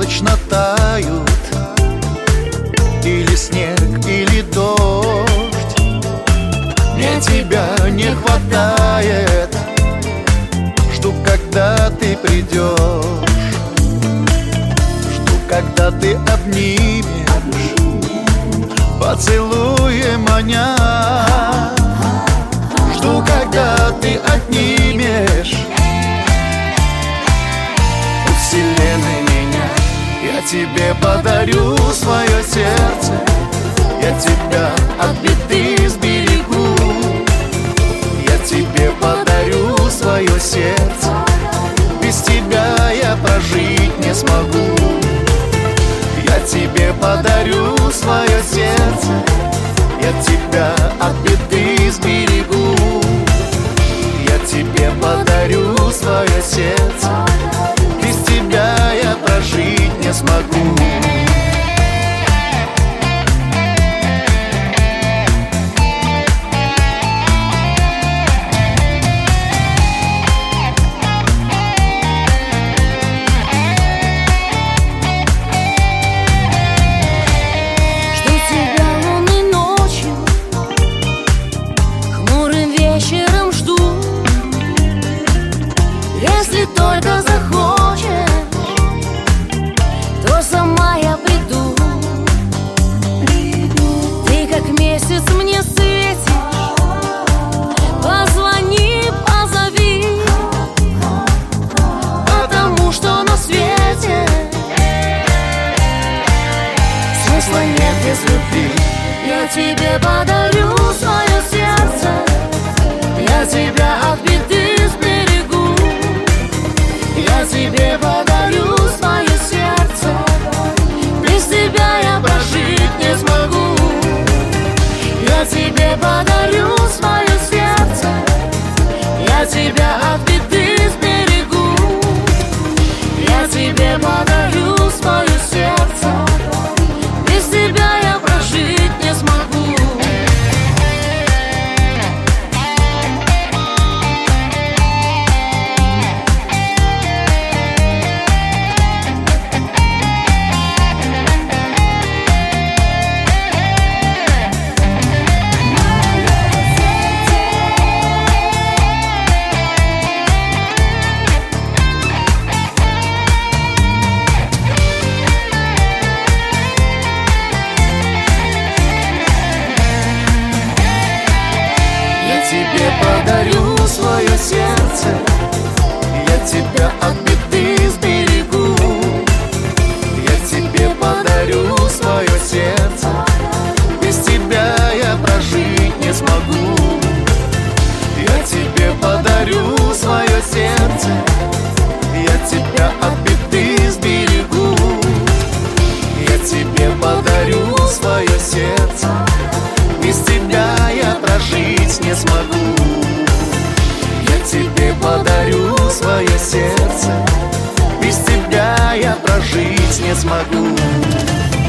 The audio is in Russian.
точно тают, или снег, или дождь. Мне тебя не хватает, жду, когда ты придешь, жду, когда ты обнимешь, поцелуем маня. Жду, когда ты отнимешь у вселенной меня. Я тебе подарю свое сердце, я тебя от беды сберегу. Я тебе подарю свое сердце, без тебя я прожить не смогу. Я тебе подарю свое сердце, я тебя от беды сберегу. Я тебе подарю свое сердце, без тебя я прожить не смогу. Если только захочешь, то сама я приду. Ты как месяц мне светишь, позвони, позови, потому что на свете смысла нет без любви. Я тебе подарю свое сердце, я тебя от беды сберегу. Я тебе подарю свое сердце, без тебя я прожить не смогу. Я тебе подарю свое сердце, я тебя от беды сберегу. Я тебе подарю свое сердце, без тебя я прожить не смогу. Тебе подарю свое сердце, я тебя от беды сберегу. Я тебе подарю свое сердце, без тебя я прожить не смогу. Я тебе подарю свое сердце, я тебя от беды сберегу. Я тебе подарю свое сердце, без тебя я прожить не смогу. Я тебе подарю свое сердце, без тебя я прожить не смогу.